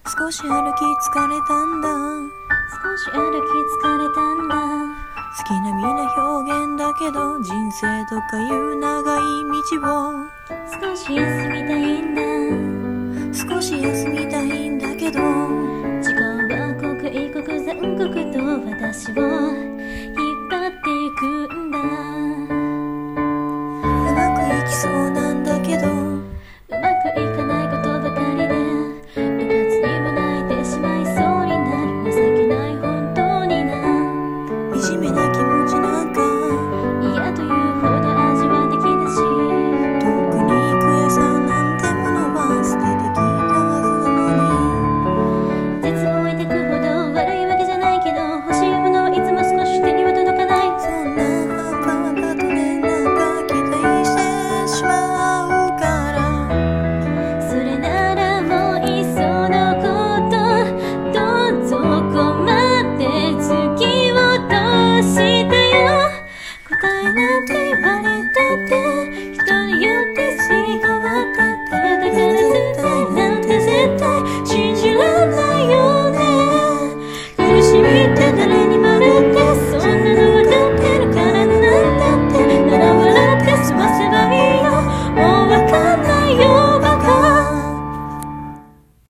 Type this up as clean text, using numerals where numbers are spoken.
少し歩き疲れたんだ、 少し歩き疲れたんだ。 好きな皆表現だけど、人生とかいう長い道を少し休みたいんだ、 少し休みたいんだけど、 思考は刻一刻残酷と私を